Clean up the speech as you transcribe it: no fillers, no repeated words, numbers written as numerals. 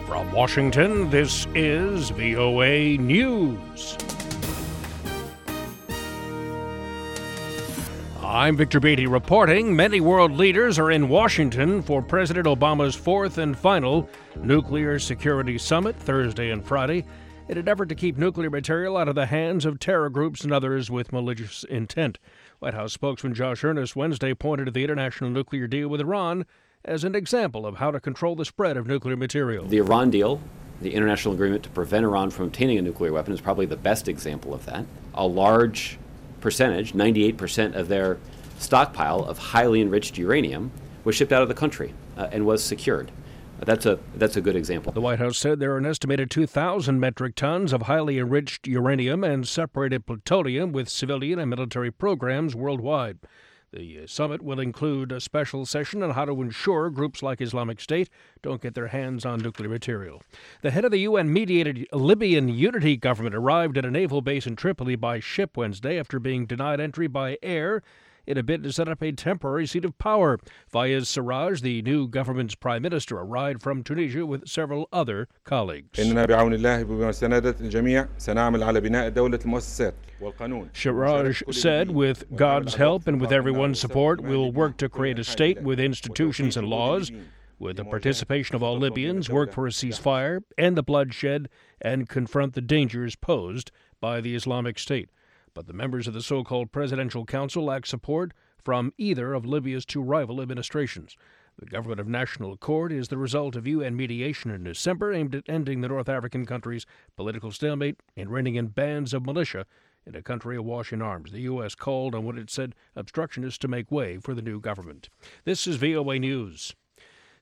From Washington, this is VOA News. I'm Victor Beatty reporting. Many world leaders are in Washington for President Obama's fourth and final Nuclear Security Summit Thursday and Friday in an effort to keep nuclear material out of the hands of terror groups and others with malicious intent. White House spokesman Josh Earnest Wednesday pointed to the international nuclear deal with Iran as an example of how to control the spread of nuclear material. The Iran deal, the international agreement to prevent Iran from obtaining a nuclear weapon, is probably the best example of that. A large percentage, 98% of their stockpile of highly enriched uranium was shipped out of the country and was secured. That's a good example. The White House said there are an estimated 2,000 metric tons of highly enriched uranium and separated plutonium with civilian and military programs worldwide. The summit will include a special session on how to ensure groups like Islamic State don't get their hands on nuclear material. The head of the UN-mediated Libyan unity government arrived at a naval base in Tripoli by ship Wednesday after being denied entry by air in a bid to set up a temporary seat of power. Fayez Sarraj, the new government's prime minister, arrived from Tunisia with several other colleagues. Sarraj said, with God's help and with everyone's support, we'll work to create a state with institutions and laws, with the participation of all Libyans, work for a ceasefire, end the bloodshed, and confront the dangers posed by the Islamic State. But the members of the so-called Presidential Council lack support from either of Libya's two rival administrations. The Government of National Accord is the result of UN mediation in December aimed at ending the North African country's political stalemate and reining in bands of militia in a country awash in arms. The U.S. called on what it said obstructionists to make way for the new government. This is VOA News.